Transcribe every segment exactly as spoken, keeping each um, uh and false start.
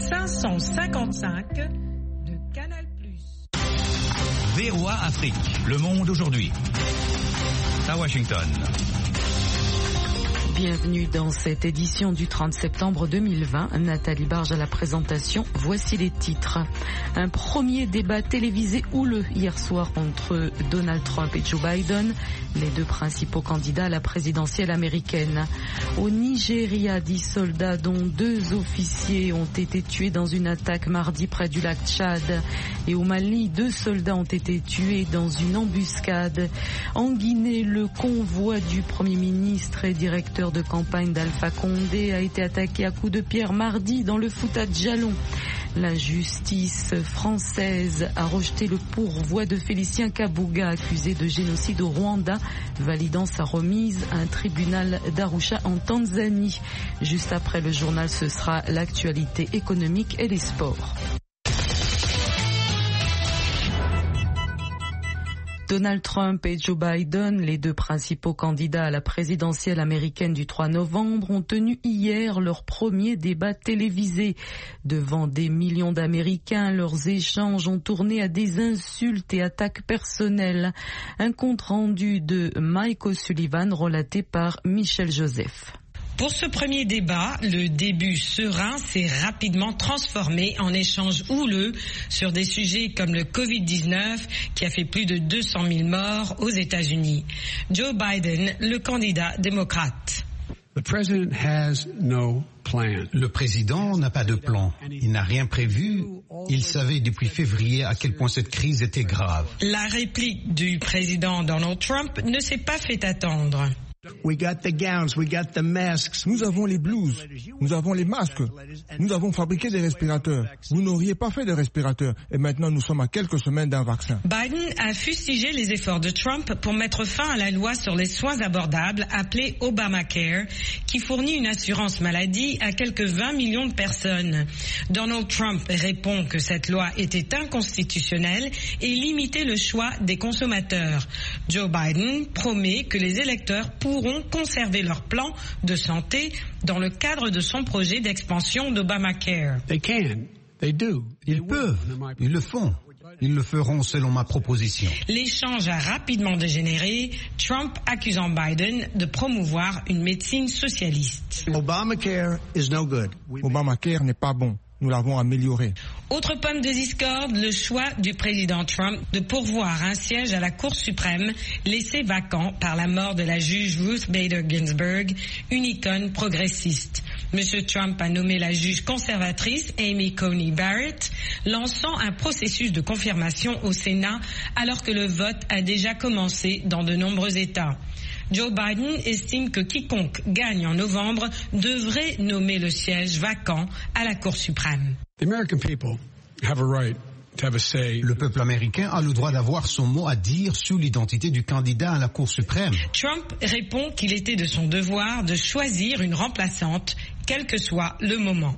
cinq cent cinquante-cinq de Canal plus. V O A Afrique, Le Monde aujourd'hui. À Washington. Bienvenue dans cette édition du trente septembre deux mille vingt. Nathalie Barge à la présentation. Voici les titres. Un premier débat télévisé houleux hier soir entre Donald Trump et Joe Biden, les deux principaux candidats à la présidentielle américaine. Au Nigeria, dix soldats dont deux officiers ont été tués dans une attaque mardi près du lac Tchad. Et au Mali, deux soldats ont été tués dans une embuscade. En Guinée, le convoi du Premier ministre et directeur de campagne d'Alpha Condé a été attaqué à coups de pierre mardi dans le Fouta Djallon. La justice française a rejeté le pourvoi de Félicien Kabuga, accusé de génocide au Rwanda, validant sa remise à un tribunal d'Arusha en Tanzanie. Juste après le journal, ce sera l'actualité économique et les sports. Donald Trump et Joe Biden, les deux principaux candidats à la présidentielle américaine du trois novembre, ont tenu hier leur premier débat télévisé. Devant des millions d'Américains, leurs échanges ont tourné à des insultes et attaques personnelles. Un compte rendu de Mike O'Sullivan relaté par Michel Joseph. Pour ce premier débat, le début serein s'est rapidement transformé en échange houleux sur des sujets comme le covid dix-neuf qui a fait plus de deux cent mille morts aux États-Unis. Joe Biden, le candidat démocrate. The president has no plan. Le président n'a pas de plan. Il n'a rien prévu. Il savait depuis février à quel point cette crise était grave. La réplique du président Donald Trump ne s'est pas fait attendre. We got the gowns, we got the masks. Nous avons les blouses, nous avons les masques, nous avons fabriqué des respirateurs. Vous n'auriez pas fait de respirateurs et maintenant nous sommes à quelques semaines d'un vaccin. Biden a fustigé les efforts de Trump pour mettre fin à la loi sur les soins abordables appelée Obamacare, qui fournit une assurance maladie à quelques vingt millions de personnes. Donald Trump répond que cette loi était inconstitutionnelle et limitait le choix des consommateurs. Joe Biden promet que les électeurs pourront pourront conserver leur plan de santé dans le cadre de son projet d'expansion d'Obamacare. They can. They do. Ils peuvent. Ils le font. Ils le feront selon ma proposition. L'échange a rapidement dégénéré, Trump accusant Biden de promouvoir une médecine socialiste. Obamacare is no good. Obamacare n'est pas bon. Nous l'avons amélioré. Autre pomme de discorde, le choix du président Trump de pourvoir un siège à la Cour suprême laissé vacant par la mort de la juge Ruth Bader Ginsburg, une icône progressiste. Monsieur Trump a nommé la juge conservatrice Amy Coney Barrett, lançant un processus de confirmation au Sénat alors que le vote a déjà commencé dans de nombreux États. Joe Biden estime que quiconque gagne en novembre devrait nommer le siège vacant à la Cour suprême. The American people have a right to have a say. Le peuple américain a le droit d'avoir son mot à dire sur l'identité du candidat à la Cour suprême. Trump répond qu'il était de son devoir de choisir une remplaçante, quel que soit le moment.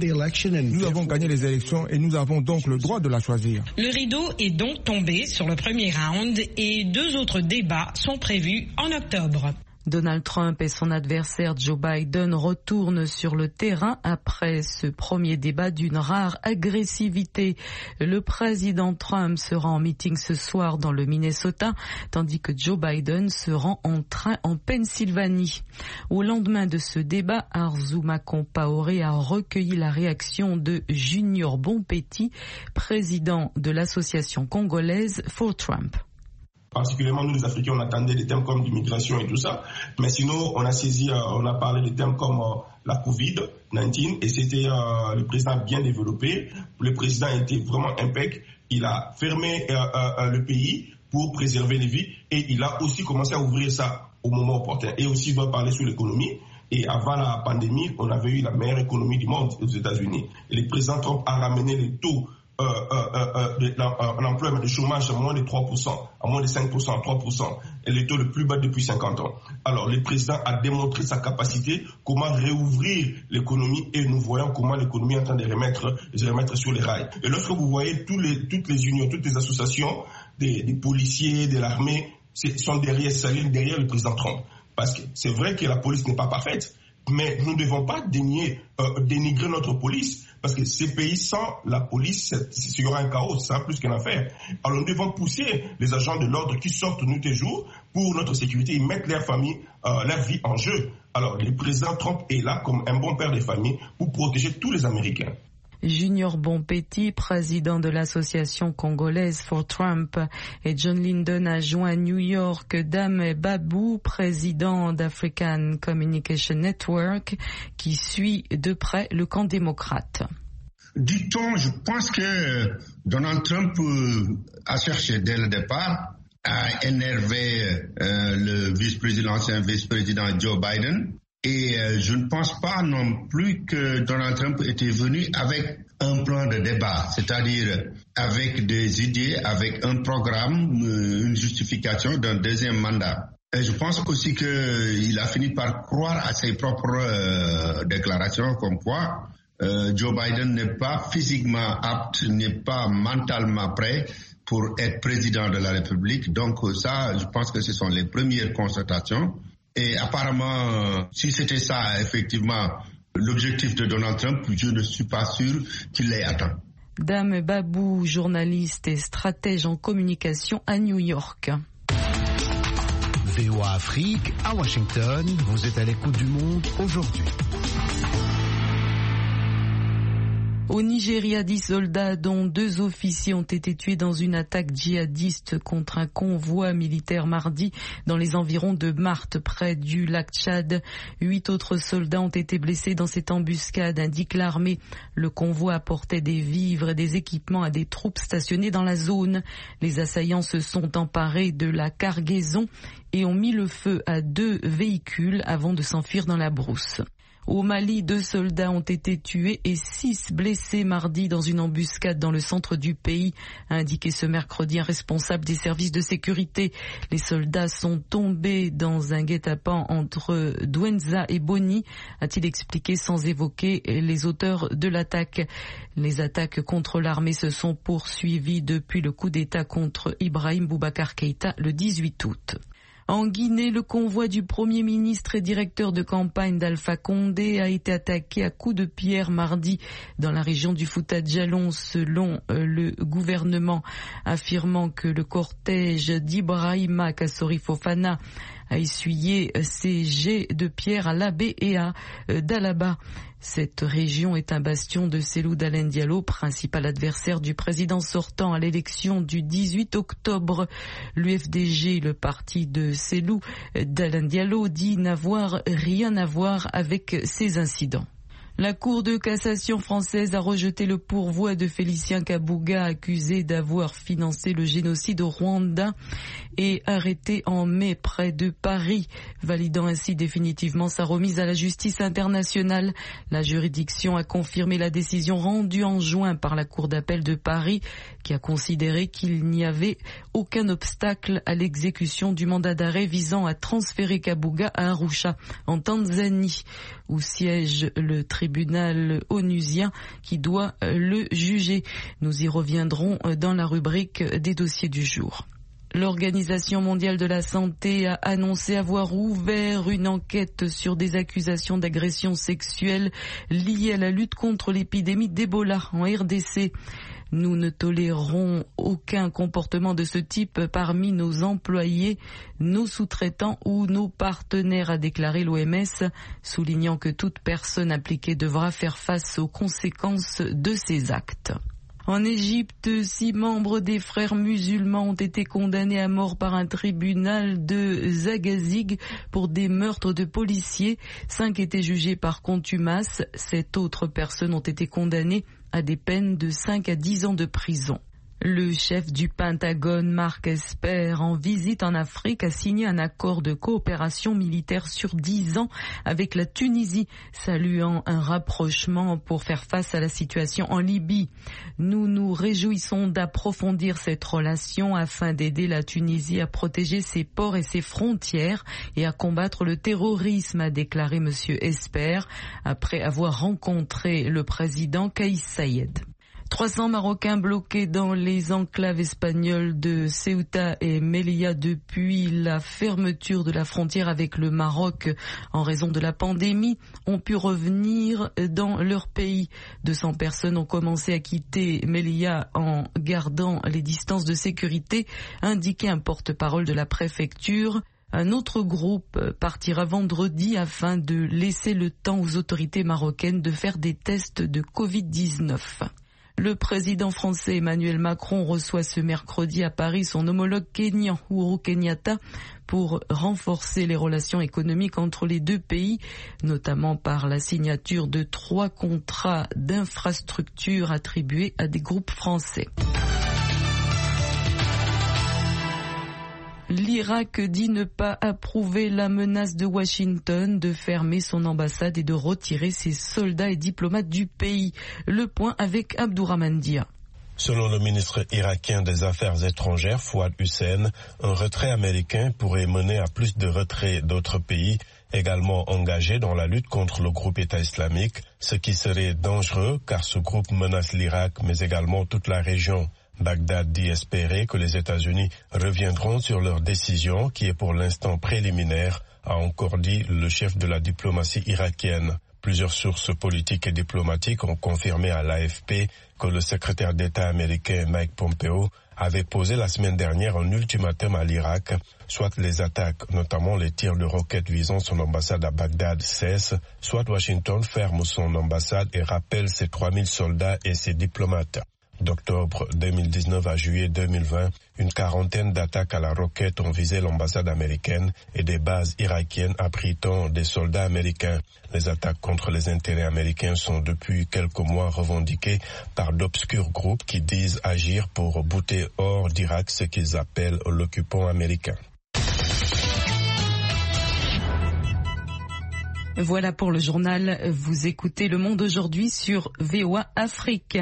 Nous avons gagné les élections et nous avons donc le droit de la choisir. Le rideau est donc tombé sur le premier round et deux autres débats sont prévus en octobre. Donald Trump et son adversaire Joe Biden retournent sur le terrain après ce premier débat d'une rare agressivité. Le président Trump se rend en meeting ce soir dans le Minnesota, tandis que Joe Biden se rend en train en Pennsylvanie. Au lendemain de ce débat, Arzouma Compaoré a recueilli la réaction de Junior Bonpetit, président de l'association congolaise For Trump. Particulièrement nous les Africains, on attendait des thèmes comme l'immigration et tout ça, mais sinon on a saisi, euh, on a parlé des thèmes comme euh, la covid dix-neuf et c'était euh, le président bien développé. Le président était vraiment impec, il a fermé euh, euh, le pays pour préserver les vies et il a aussi commencé à ouvrir ça au moment opportun. Et aussi il doit parler sur l'économie. Et avant la pandémie, on avait eu la meilleure économie du monde aux États-Unis. Et le président Trump a ramené les taux Euh, euh, euh, de l'emploi et de chômage à moins de trois pour cent, à moins de cinq pour cent, trois pour cent, et le taux le plus bas depuis cinquante ans. Alors, le président a démontré sa capacité, comment réouvrir l'économie, et nous voyons comment l'économie est en train de remettre, de remettre sur les rails. Et lorsque vous voyez tous les, toutes les unions, toutes les associations, des, des policiers, de l'armée, sont derrière, derrière le président Trump. Parce que c'est vrai que la police n'est pas parfaite, Mais nous ne devons pas dénier, euh, dénigrer notre police, parce que ces pays sans la police, il y aura un chaos, c'est plus qu'une affaire. Alors nous devons pousser les agents de l'ordre qui sortent nuit et jour pour notre sécurité et mettre leur famille, euh, leur vie en jeu. Alors le président Trump est là comme un bon père de famille pour protéger tous les Américains. Junior Bonpetit, président de l'association congolaise For Trump, et John Linden, adjoint à New York, Dame Babou, président d'African Communication Network, qui suit de près le camp démocrate. Dit-on, je pense que Donald Trump a cherché dès le départ à énerver euh, le vice-président, l'ancien vice-président Joe Biden. Et euh, je ne pense pas non plus que Donald Trump était venu avec un plan de débat, c'est-à-dire avec des idées, avec un programme, une justification d'un deuxième mandat. Et je pense aussi qu'il a fini par croire à ses propres euh, déclarations comme quoi euh, Joe Biden n'est pas physiquement apte, n'est pas mentalement prêt pour être président de la République. Donc ça, je pense que ce sont les premières constatations. Et apparemment, si c'était ça, effectivement, l'objectif de Donald Trump, je ne suis pas sûr qu'il l'ait atteint. Dame Babou, journaliste et stratège en communication à New York. V O A Afrique, à Washington, vous êtes à l'écoute du monde aujourd'hui. Au Nigeria, dix soldats, dont deux officiers, ont été tués dans une attaque djihadiste contre un convoi militaire mardi dans les environs de Marthe, près du lac Tchad. Huit autres soldats ont été blessés dans cette embuscade, indique l'armée. Le convoi apportait des vivres et des équipements à des troupes stationnées dans la zone. Les assaillants se sont emparés de la cargaison et ont mis le feu à deux véhicules avant de s'enfuir dans la brousse. Au Mali, deux soldats ont été tués et six blessés mardi dans une embuscade dans le centre du pays, a indiqué ce mercredi un responsable des services de sécurité. Les soldats sont tombés dans un guet-apens entre Douenza et Boni, a-t-il expliqué sans évoquer les auteurs de l'attaque. Les attaques contre l'armée se sont poursuivies depuis le coup d'État contre Ibrahim Boubacar Keïta le dix-huit août. En Guinée, le convoi du Premier ministre et directeur de campagne d'Alpha Condé a été attaqué à coups de pierre mardi dans la région du Fouta-Djallon, selon le gouvernement, affirmant que le cortège d'Ibrahima Kassori Fofana a essuyé ses jets de pierre à Labé et à Dalaba. Cette région est un bastion de Cellou Dalein Diallo, principal adversaire du président sortant à l'élection du dix-huit octobre. L'U F D G, le parti de Cellou Dalein Diallo, dit n'avoir rien à voir avec ces incidents. La Cour de cassation française a rejeté le pourvoi de Félicien Kabuga, accusé d'avoir financé le génocide au Rwanda et arrêté en mai près de Paris, validant ainsi définitivement sa remise à la justice internationale. La juridiction a confirmé la décision rendue en juin par la Cour d'appel de Paris, qui a considéré qu'il n'y avait aucun obstacle à l'exécution du mandat d'arrêt visant à transférer Kabuga à Arusha, en Tanzanie, où siège le tribunal onusien qui doit le juger. Nous y reviendrons dans la rubrique des dossiers du jour. L'Organisation mondiale de la santé a annoncé avoir ouvert une enquête sur des accusations d'agression sexuelle liées à la lutte contre l'épidémie d'Ebola en R D C. Nous ne tolérerons aucun comportement de ce type parmi nos employés, nos sous-traitants ou nos partenaires, a déclaré l'O M S, soulignant que toute personne impliquée devra faire face aux conséquences de ces actes. En Égypte, six membres des frères musulmans ont été condamnés à mort par un tribunal de Zagazig pour des meurtres de policiers. Cinq étaient jugés par contumace. Sept autres personnes ont été condamnées à des peines de cinq à dix ans de prison. Le chef du Pentagone, Mark Esper, en visite en Afrique, a signé un accord de coopération militaire sur dix ans avec la Tunisie, saluant un rapprochement pour faire face à la situation en Libye. Nous nous réjouissons d'approfondir cette relation afin d'aider la Tunisie à protéger ses ports et ses frontières et à combattre le terrorisme, a déclaré M. Esper, après avoir rencontré le président Kais Saied. trois cents Marocains bloqués dans les enclaves espagnoles de Ceuta et Melilla depuis la fermeture de la frontière avec le Maroc en raison de la pandémie ont pu revenir dans leur pays. deux cents personnes ont commencé à quitter Melilla en gardant les distances de sécurité, a indiqué un porte-parole de la préfecture. Un autre groupe partira vendredi afin de laisser le temps aux autorités marocaines de faire des tests de covid dix-neuf. Le président français Emmanuel Macron reçoit ce mercredi à Paris son homologue kényan Uhuru Kenyatta pour renforcer les relations économiques entre les deux pays, notamment par la signature de trois contrats d'infrastructure attribués à des groupes français. L'Irak dit ne pas approuver la menace de Washington de fermer son ambassade et de retirer ses soldats et diplomates du pays. Le point avec Abdourahmane Dia. Selon le ministre irakien des Affaires étrangères, Fouad Hussein, un retrait américain pourrait mener à plus de retraits d'autres pays également engagés dans la lutte contre le groupe État islamique, ce qui serait dangereux car ce groupe menace l'Irak mais également toute la région. Bagdad dit espérer que les États-Unis reviendront sur leur décision qui est pour l'instant préliminaire, a encore dit le chef de la diplomatie irakienne. Plusieurs sources politiques et diplomatiques ont confirmé à l'A F P que le secrétaire d'État américain Mike Pompeo avait posé la semaine dernière un ultimatum à l'Irak, soit les attaques, notamment les tirs de roquettes visant son ambassade à Bagdad cessent, soit Washington ferme son ambassade et rappelle ses trois mille soldats et ses diplomates. D'octobre deux mille dix-neuf à juillet deux mille vingt, une quarantaine d'attaques à la roquette ont visé l'ambassade américaine et des bases irakiennes abritant des soldats américains. Les attaques contre les intérêts américains sont depuis quelques mois revendiquées par d'obscurs groupes qui disent agir pour bouter hors d'Irak ce qu'ils appellent l'occupant américain. Voilà pour le journal. Vous écoutez Le Monde aujourd'hui sur V O A Afrique.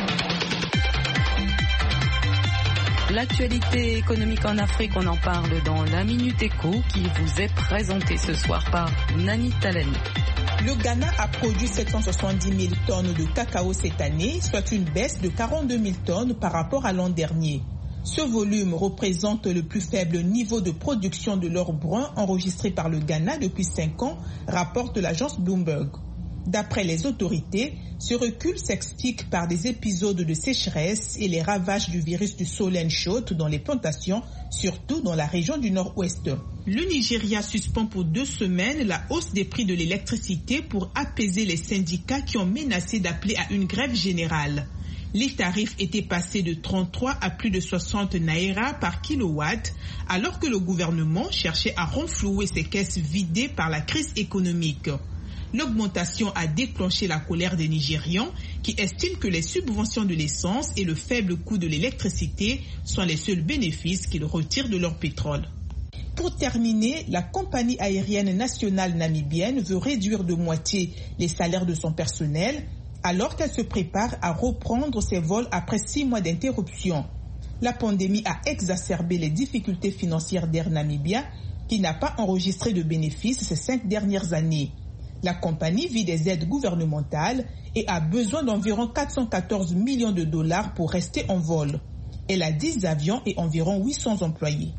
L'actualité économique en Afrique, on en parle dans la Minute Éco qui vous est présentée ce soir par Nani Talen. Le Ghana a produit sept cent soixante-dix mille tonnes de cacao cette année, soit une baisse de quarante-deux mille tonnes par rapport à l'an dernier. Ce volume représente le plus faible niveau de production de l'or brun enregistré par le Ghana depuis cinq ans, rapporte l'agence Bloomberg. D'après les autorités, ce recul s'explique par des épisodes de sécheresse et les ravages du virus du Solent Chaude dans les plantations, surtout dans la région du nord-ouest. Le Nigeria suspend pour deux semaines la hausse des prix de l'électricité pour apaiser les syndicats qui ont menacé d'appeler à une grève générale. Les tarifs étaient passés de trente-trois à plus de soixante naira par kilowatt, alors que le gouvernement cherchait à renflouer ses caisses vidées par la crise économique. L'augmentation a déclenché la colère des Nigérians qui estiment que les subventions de l'essence et le faible coût de l'électricité sont les seuls bénéfices qu'ils retirent de leur pétrole. Pour terminer, la compagnie aérienne nationale namibienne veut réduire de moitié les salaires de son personnel alors qu'elle se prépare à reprendre ses vols après six mois d'interruption. La pandémie a exacerbé les difficultés financières d'Air Namibia qui n'a pas enregistré de bénéfices ces cinq dernières années. La compagnie vit des aides gouvernementales et a besoin d'environ quatre cent quatorze millions de dollars pour rester en vol. Elle a dix avions et environ huit cents employés.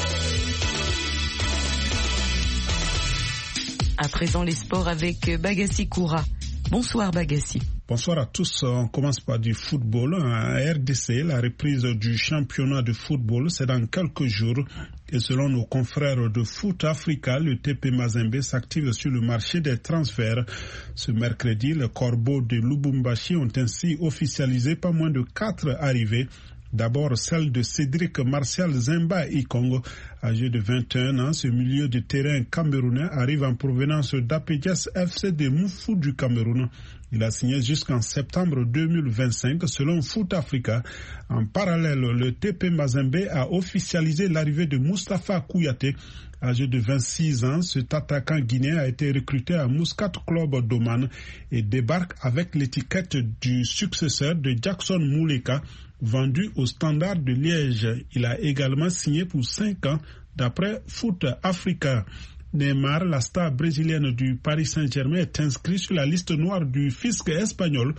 À présent, les sports avec Bagassi Koura. Bonsoir Bagassi. Bonsoir à tous. On commence par du football. En R D C, la reprise du championnat de football, c'est dans quelques jours. Et selon nos confrères de Foot Africa, le T P Mazembe s'active sur le marché des transferts. Ce mercredi, les Corbeaux de Lubumbashi ont ainsi officialisé pas moins de quatre arrivées. D'abord, celle de Cédric Martial Zemba Ikongo, âgé de vingt et un ans. Ce milieu de terrain camerounais arrive en provenance d'Apedias F C de Moufou du Cameroun. Il a signé jusqu'en septembre deux mille vingt-cinq selon Foot Africa. En parallèle, le T P Mazembe a officialisé l'arrivée de Moustapha Kouyaté. Âgé de vingt-six ans, cet attaquant guinéen a été recruté à Muscat Club d'Oman et débarque avec l'étiquette du successeur de Jackson Mouleka, vendu au Standard de Liège. Il a également signé pour cinq ans d'après Foot Africa. Neymar, la star brésilienne du Paris Saint-Germain, est inscrit sur la liste noire du fisc espagnol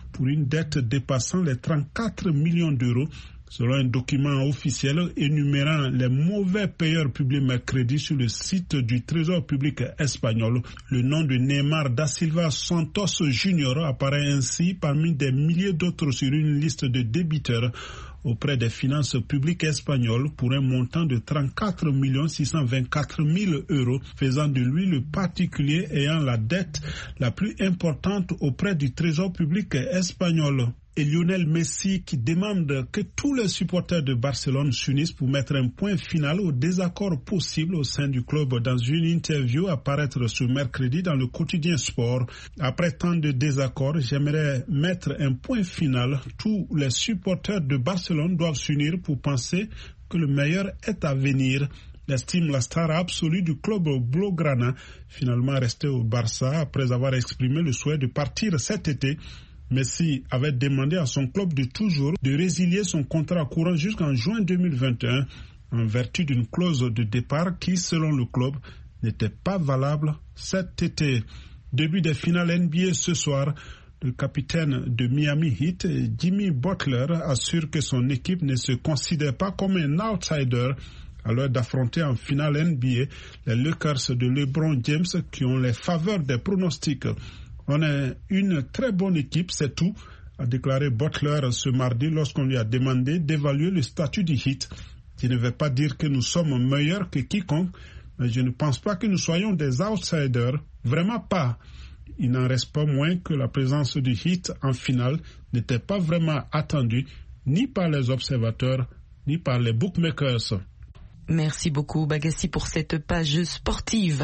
pour une dette dépassant les trente-quatre millions d'euros. Selon un document officiel énumérant les mauvais payeurs publiés mercredi sur le site du Trésor public espagnol, le nom de Neymar da Silva Santos Junior apparaît ainsi parmi des milliers d'autres sur une liste de débiteurs auprès des finances publiques espagnoles pour un montant de trente-quatre millions six cent vingt-quatre mille euros, faisant de lui le particulier ayant la dette la plus importante auprès du Trésor public espagnol. Et Lionel Messi qui demande que tous les supporters de Barcelone s'unissent pour mettre un point final au désaccord possible au sein du club dans une interview à paraître ce mercredi dans le quotidien Sport. Après tant de désaccords, j'aimerais mettre un point final. Tous les supporters de Barcelone doivent s'unir pour penser que le meilleur est à venir. Estime la star absolue du club blaugrana, finalement resté au Barça après avoir exprimé le souhait de partir cet été. Messi avait demandé à son club de toujours de résilier son contrat courant jusqu'en juin deux mille vingt et un en vertu d'une clause de départ qui, selon le club, n'était pas valable cet été. Début des finales N B A ce soir, le capitaine de Miami Heat, Jimmy Butler, assure que son équipe ne se considère pas comme un outsider à l'heure d'affronter en finale N B A les Lakers de LeBron James qui ont les faveurs des pronostics. On est une très bonne équipe, c'est tout, a déclaré Butler ce mardi lorsqu'on lui a demandé d'évaluer le statut du Heat. Je ne vais pas dire que nous sommes meilleurs que quiconque, mais je ne pense pas que nous soyons des outsiders, vraiment pas. Il n'en reste pas moins que la présence du Heat en finale n'était pas vraiment attendue, ni par les observateurs, ni par les bookmakers. Merci beaucoup Bagassi pour cette page sportive.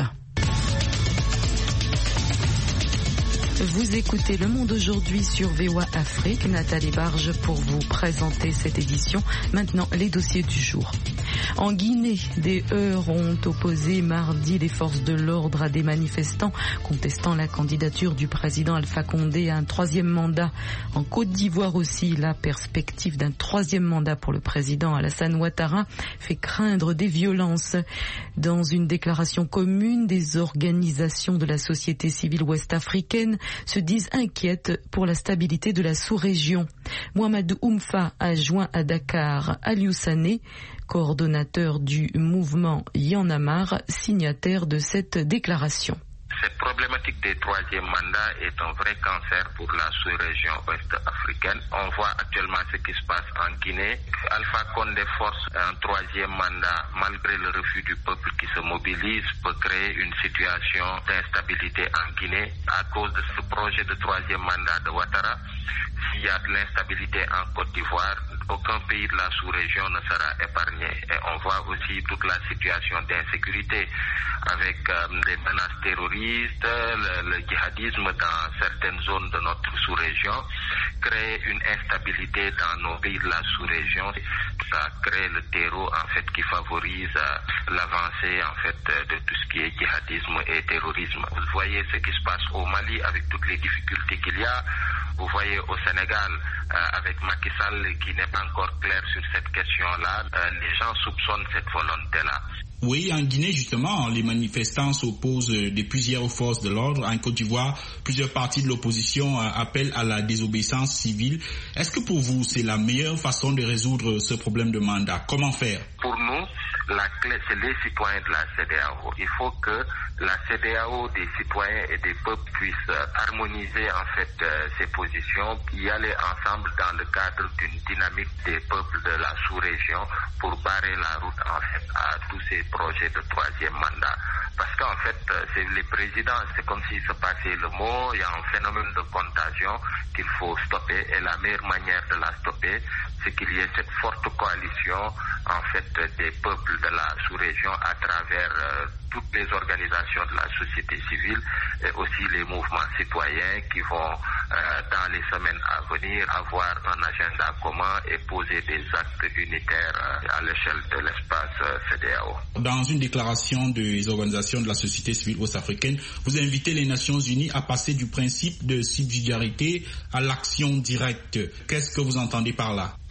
Vous écoutez Le Monde aujourd'hui sur V O A Afrique. Nathalie Barge pour vous présenter cette édition. Maintenant, les dossiers du jour. En Guinée, des heurts ont opposé mardi les forces de l'ordre à des manifestants contestant la candidature du président Alpha Condé à un troisième mandat. En Côte d'Ivoire aussi, la perspective d'un troisième mandat pour le président Alassane Ouattara fait craindre des violences. Dans une déclaration commune, des organisations de la société civile ouest-africaine se disent inquiètes pour la stabilité de la sous-région. Mohamed Oumfa a joint à Dakar Aliou Sané, coordonnateur du mouvement Y'en a marre, signataire de cette déclaration. Cette problématique des troisième mandats est un vrai cancer pour la sous-région ouest-africaine. On voit actuellement ce qui se passe en Guinée. Alpha Condé force un troisième mandat malgré le refus du peuple qui se mobilise peut créer une situation d'instabilité en Guinée à cause de ce projet de troisième mandat de Ouattara. S'il y a de l'instabilité en Côte d'Ivoire, aucun pays de la sous-région ne sera épargné. Et on voit aussi toute la situation d'insécurité avec euh, des menaces terroristes, le, le djihadisme dans certaines zones de notre sous-région, crée une instabilité dans nos pays de la sous-région. Ça crée le terreau en fait qui favorise euh, l'avancée en fait de tout ce qui est djihadisme et terrorisme. Vous voyez ce qui se passe au Mali avec toutes les difficultés qu'il y a. Vous voyez au Sénégal, euh, avec Macky Sall qui n'est pas encore clair sur cette question-là, euh, les gens soupçonnent cette volonté-là. Oui, en Guinée, justement, les manifestants s'opposent depuis hier aux forces de l'ordre. En Côte d'Ivoire, plusieurs partis de l'opposition euh, appellent à la désobéissance civile. Est-ce que pour vous, c'est la meilleure façon de résoudre ce problème de mandat? Comment faire? Pour nous, la clé, c'est les citoyens de la C D A O. Il faut que la C D A O des citoyens et des peuples puisse harmoniser en fait euh, ses positions, y aller ensemble dans le cadre d'une dynamique des peuples de la sous-région pour barrer la route en fait à tous ces projets de troisième mandat. Parce qu'en fait, c'est les présidents, c'est comme s'il se passait le mot, il y a un phénomène de contagion qu'il faut stopper et la meilleure manière de la stopper, c'est qu'il y ait cette forte coalition en fait des peuples de la sous-région à travers euh, toutes les organisations de la société civile et aussi les mouvements citoyens qui vont euh, dans les semaines à venir avoir un agenda commun et poser des actes unitaires euh, à l'échelle de l'espace euh, C D A O. Dans une déclaration des organisations de la société civile ouest-africaine, vous invitez les Nations Unies à passer du principe de subsidiarité à l'action directe. Qu'est-ce que vous entendez par là? Mais en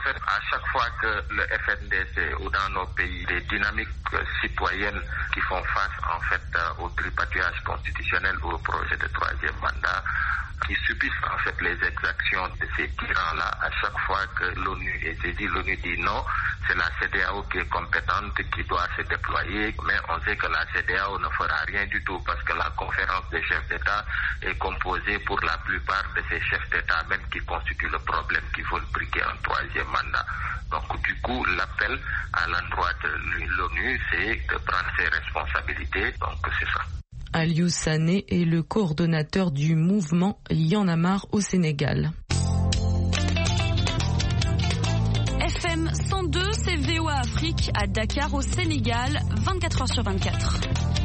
fait, à chaque fois que le F N D C ou dans nos pays, des dynamiques citoyennes qui font face en fait au tripatouillage constitutionnel ou au projet de troisième mandat, qui subissent en fait les exactions de ces tyrans-là, à chaque fois que l'ONU est saisie, l'ONU dit non, c'est la C D A O qui est compétente, qui doit se déployer, mais on sait que la C D A O ne fera rien du tout parce que la conférence des chefs d'État est composée pour la plupart de ces chefs d'État même qui constituent le problème, qui veulent briguer un troisième mandat. Donc du coup, l'appel à l'endroit de l'ONU, c'est de prendre ses responsabilités, donc c'est ça. Aliou Sané est le coordonnateur du mouvement Y en a marre au Sénégal. F M cent deux, c'est V O A Afrique à Dakar au Sénégal, vingt-quatre heures sur vingt-quatre.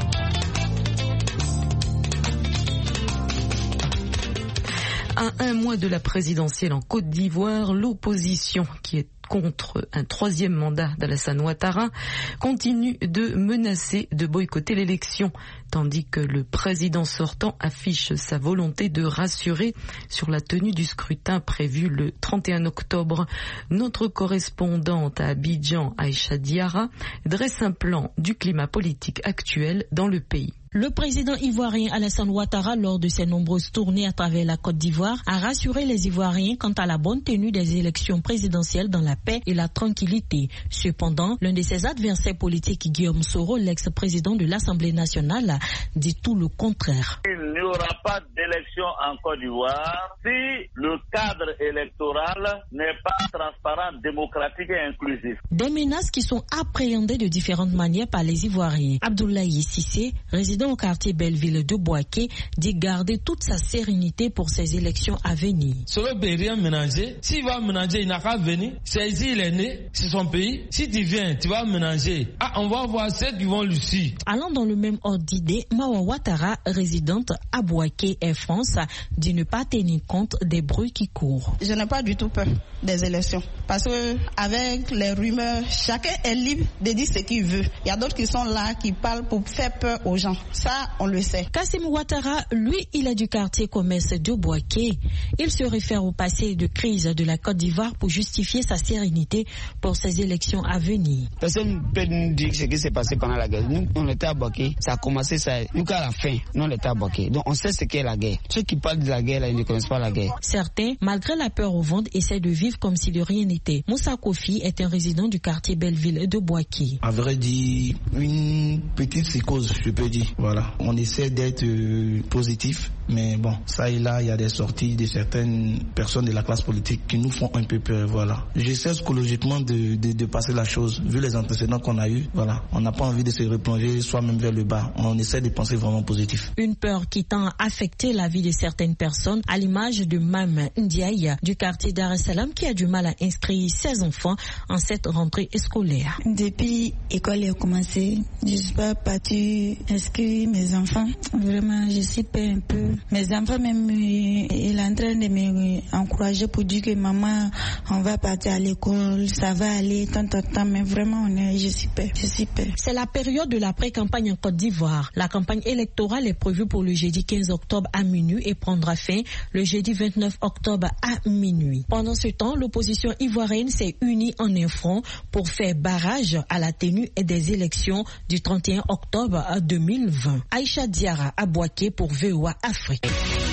À un mois de la présidentielle en Côte d'Ivoire, l'opposition, qui est contre un troisième mandat d'Alassane Ouattara, continue de menacer de boycotter l'élection, tandis que le président sortant affiche sa volonté de rassurer sur la tenue du scrutin prévu le trente et un octobre. Notre correspondante à Abidjan, Aïcha Diarra, dresse un plan du climat politique actuel dans le pays. Le président ivoirien Alassane Ouattara, lors de ses nombreuses tournées à travers la Côte d'Ivoire, a rassuré les Ivoiriens quant à la bonne tenue des élections présidentielles dans la paix et la tranquillité. Cependant, l'un de ses adversaires politiques, Guillaume Soro, l'ex-président de l'Assemblée nationale, dit tout le contraire. Il n'y aura pas d'élection en Côte d'Ivoire si le cadre électoral n'est pas transparent, démocratique et inclusif. Des menaces qui sont appréhendées de différentes manières par les Ivoiriens. Abdoulaye Cissé, résident au quartier Belleville de Boaké, dit garder toute sa sérénité pour ces élections à venir. Solo peut rien ménager. S'il va ménager, il n'a qu'à venir. C'est ici il est né, c'est son pays. Si tu viens, tu vas ménager. Ah, on va voir ceux qui vont lui suivre. Allant dans le même ordre d'idée, Mawa Ouattara, résidente à Boaké, Air France, dit ne pas tenir compte des bruits qui courent. Je n'ai pas du tout peur des élections. Parce que avec les rumeurs, chacun est libre de dire ce qu'il veut. Il y a d'autres qui sont là, qui parlent pour faire peur aux gens. Ça, on le sait. Kassim Ouattara, lui, il est du quartier commerce de Boaké. Il se réfère au passé de crise de la Côte d'Ivoire pour justifier sa sérénité pour ces élections à venir. Personne ne peut nous dire ce qui s'est passé pendant la guerre. Nous, on était à Boaké. Ça a commencé, ça, nous, qu'à la fin, nous, on était à Boaké. Donc, on sait ce qu'est la guerre. Ceux qui parlent de la guerre, là, ils ne connaissent pas la guerre. Certains, malgré la peur au ventre, essaient de vivre comme si de rien n'était. Moussa Kofi est un résident du quartier Belleville de Boaké. À vrai dire, une petite psychose, je peux dire. Voilà. On essaie d'être euh, positif, mais bon, ça et là, il y a des sorties de certaines personnes de la classe politique qui nous font un peu peur, voilà. J'essaie psychologiquement de, de, de passer la chose, vu les antécédents qu'on a eus, voilà. On n'a pas envie de se replonger soi-même vers le bas. On essaie de penser vraiment positif. Une peur qui tend à affecter la vie de certaines personnes, à l'image de Mam Ndiaye du quartier Dar es Salaam, qui a du mal à inscrire ses enfants en cette rentrée scolaire. Depuis l'école a commencé, je ne suis pas partie inscrire mes enfants. Vraiment, je suis peur un peu. Mes enfants, même, il est en train de m'encourager pour dire que maman, on va partir à l'école, ça va aller, tant, tant, tant. Mais vraiment, on est, je suis peur. Je suis peur. C'est la période de la pré-campagne en Côte d'Ivoire. La campagne électorale est prévue pour le jeudi quinze octobre à minuit et prendra fin le jeudi vingt-neuf octobre à minuit. Pendant ce temps, l'opposition ivoirienne s'est unie en un front pour faire barrage à la tenue des élections du trente et un octobre deux mille vingt. Aïcha Diarra à Boaké pour V O A Afrique.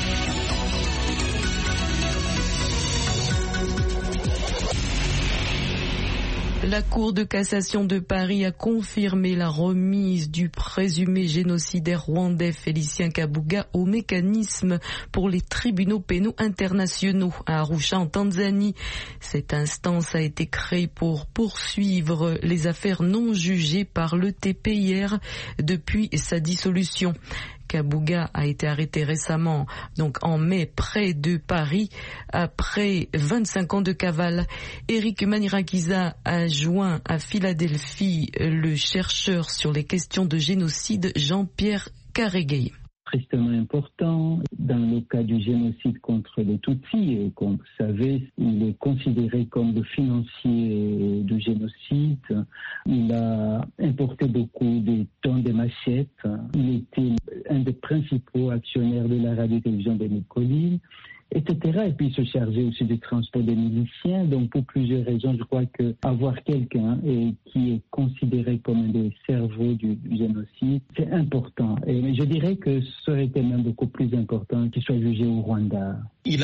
La Cour de cassation de Paris a confirmé la remise du présumé génocidaire rwandais Félicien Kabuga au mécanisme pour les tribunaux pénaux internationaux à Arusha en Tanzanie. Cette instance a été créée pour poursuivre les affaires non jugées par l'E T P I R depuis sa dissolution. Kabuga a été arrêté récemment, donc en mai, près de Paris, après vingt-cinq ans de cavale. Eric Manirakiza a joint à Philadelphie le chercheur sur les questions de génocide Jean-Pierre Carregué. Tristement important. Dans le cas du génocide contre les Tutsis, comme vous savez, il est considéré comme le financier du génocide. Il a importé beaucoup de tonnes de machettes. Il était un des principaux actionnaires de la radio-télévision de Nicoline. et cetera. Et puis se charger aussi du transport des miliciens. Donc pour plusieurs raisons, je crois qu'avoir quelqu'un et qui est considéré comme un des cerveaux du, du génocide, c'est important. Et je dirais que ce serait été même beaucoup plus important qu'il soit jugé au Rwanda. Il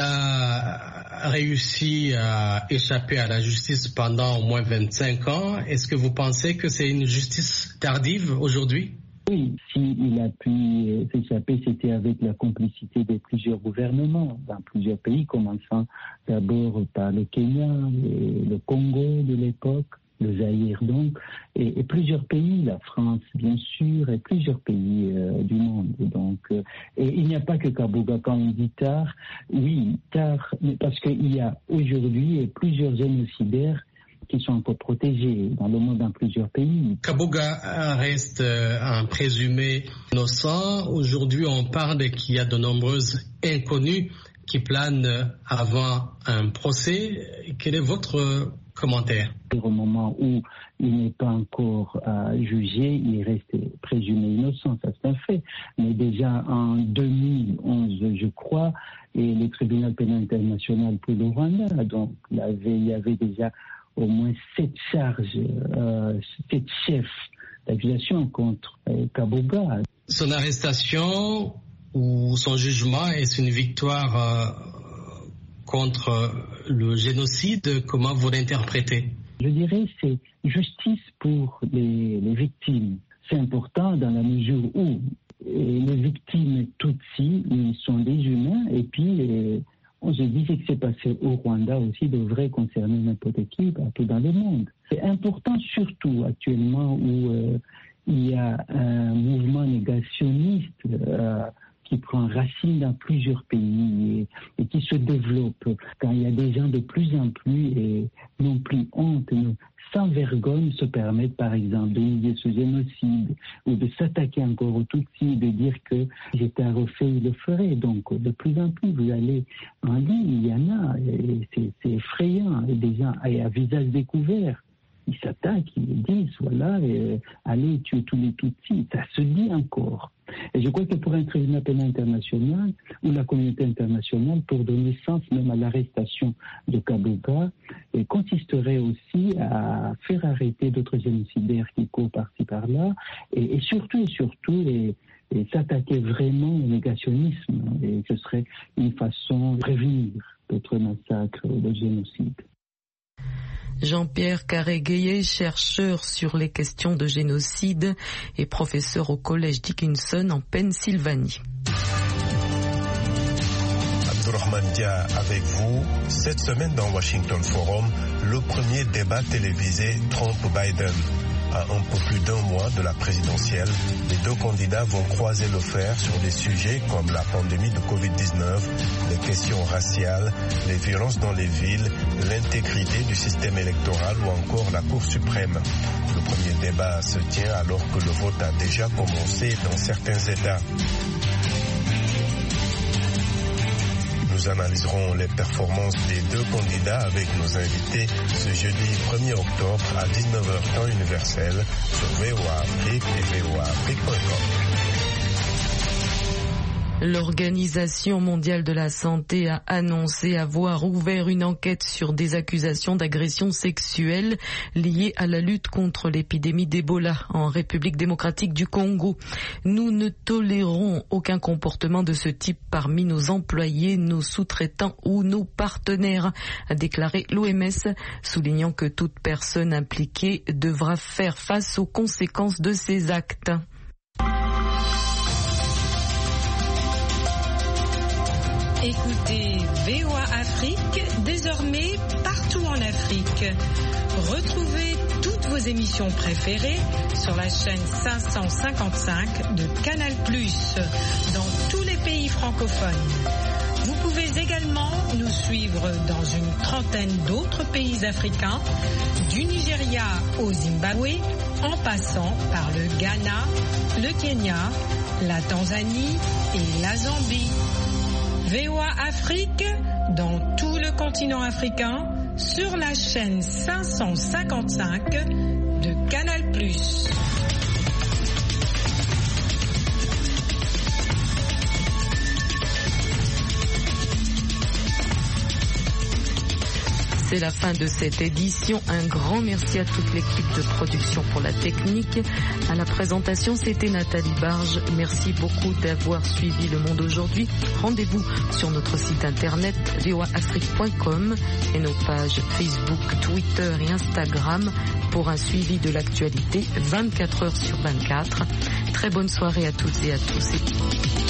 a réussi à échapper à la justice pendant au moins vingt-cinq ans. Est-ce que vous pensez que c'est une justice tardive aujourd'hui? Oui, s'il a pu s'échapper, c'était avec la complicité de plusieurs gouvernements dans plusieurs pays, commençant d'abord par le Kenya, le Congo de l'époque, le Zaïre donc, et, et plusieurs pays, la France bien sûr, et plusieurs pays euh, du monde. Donc, euh, et il n'y a pas que Kabuga. Quand on dit tard, oui, tard, mais parce qu'il y a aujourd'hui plusieurs génocidaires qui sont encore protégés dans le monde dans plusieurs pays. Kabuga reste un présumé innocent. Aujourd'hui, on parle qu'il y a de nombreuses inconnues qui planent avant un procès. Quel est votre commentaire? Au moment où il n'est pas encore euh, jugé, il reste présumé innocent, ça c'est un fait. Mais déjà en deux mille onze, je crois, et le tribunal pénal international pour le Rwanda, donc il y avait, il y avait déjà au moins sept charges, euh, sept chefs d'accusation contre euh, Kabuga. Son arrestation ou son jugement, est-ce une victoire euh, contre le génocide? Comment vous l'interprétez? Je dirais que c'est justice pour les, les victimes. C'est important dans la mesure où les victimes Tutsi, ils sont des humains, et puis euh, on se dit que ce qui s'est passé au Rwanda aussi devrait concerner n'importe qui partout dans le monde. C'est important surtout actuellement où euh, il y a un mouvement négationniste euh, qui prend racine dans plusieurs pays et, et qui se développe. Quand il y a des gens de plus en plus et non plus honte, non, sans vergogne se permettent par exemple de nier ce génocide ou de s'attaquer encore aux Tutsis, de dire que j'étais un refait, il le ferait. Donc de plus en plus, vous allez en ligne, il y en a, et c'est, c'est effrayant, et des gens à visage découvert. Ils s'attaquent, ils disent, voilà, et, allez tuer tous les Tutsis. Ça se dit encore. Et je crois que pour un tribunal pénal international, ou la communauté internationale, pour donner sens même à l'arrestation de Kabuga, et consisterait aussi à faire arrêter d'autres génocidaires qui courent par-ci par-là, et, et surtout, et surtout, et, et s'attaquer vraiment au négationnisme. Et ce serait une façon de prévenir d'autres massacres ou de génocide. Jean-Pierre Carré-Guéillet, chercheur sur les questions de génocide et professeur au collège Dickinson en Pennsylvanie. Abdourahmane Dia avec vous. Cette semaine dans Washington Forum, le premier débat télévisé Trump-Biden. À un peu plus d'un mois de la présidentielle, les deux candidats vont croiser le fer sur des sujets comme la pandémie de covid dix-neuf, les questions raciales, les violences dans les villes, l'intégrité du système électoral ou encore la Cour suprême. Le premier débat se tient alors que le vote a déjà commencé dans certains États. Nous analyserons les performances des deux candidats avec nos invités ce jeudi premier octobre à dix-neuf heures temps universel sur V O A Afrique et V O A Afrique point com. L'Organisation mondiale de la santé a annoncé avoir ouvert une enquête sur des accusations d'agression sexuelle liées à la lutte contre l'épidémie d'Ebola en République démocratique du Congo. Nous ne tolérons aucun comportement de ce type parmi nos employés, nos sous-traitants ou nos partenaires, a déclaré l'O M S, soulignant que toute personne impliquée devra faire face aux conséquences de ces actes. Écoutez V O A Afrique, désormais partout en Afrique. Retrouvez toutes vos émissions préférées sur la chaîne cinq cent cinquante-cinq de Canal plus, dans tous les pays francophones. Vous pouvez également nous suivre dans une trentaine d'autres pays africains, du Nigeria au Zimbabwe, en passant par le Ghana, le Kenya, la Tanzanie et la Zambie. V O A Afrique, dans tout le continent africain, sur la chaîne cinq cent cinquante-cinq de Canal plus. C'est la fin de cette édition. Un grand merci à toute l'équipe de production pour la technique. À la présentation, c'était Nathalie Barge. Merci beaucoup d'avoir suivi Le Monde aujourd'hui. Rendez-vous sur notre site internet v o a afrique point com et nos pages Facebook, Twitter et Instagram pour un suivi de l'actualité vingt-quatre heures sur vingt-quatre. Très bonne soirée à toutes et à tous.